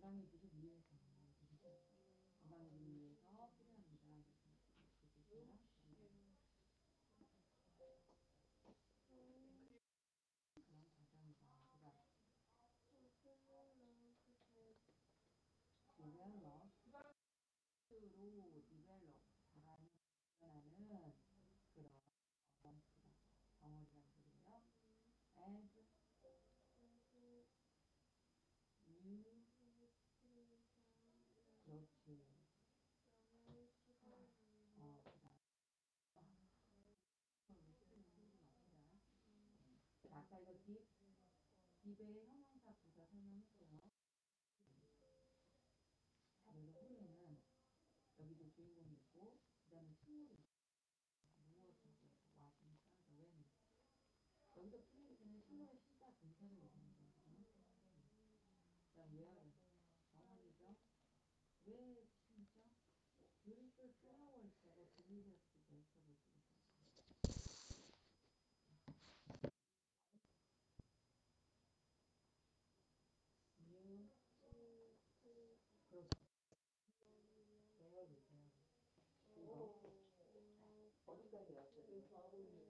건강해지기 위해서 건강해지기 위해서 필요합니다. 그런 과정이다. 디벨롭 로 디벨롭 발전하는 그런 덩어리란 소리예요. as you 그렇지. 아까 이거 딥의 형용사 부사 설명했고요. 그래서 후에는 여기도 주인공이 있고 그 다음에 식물이 무엇하고 와시니까 웬 여기서 프레이즈는 식물의 시자 분사를 얘기하는 거거든요. 그 다음 웨어는 정원이죠. 왜 심죠? 뷰티풀 플라워스하고 딜리셔스 베지터블스 뉴 그렇죠. 배열이 이거 어디까지 왔어요?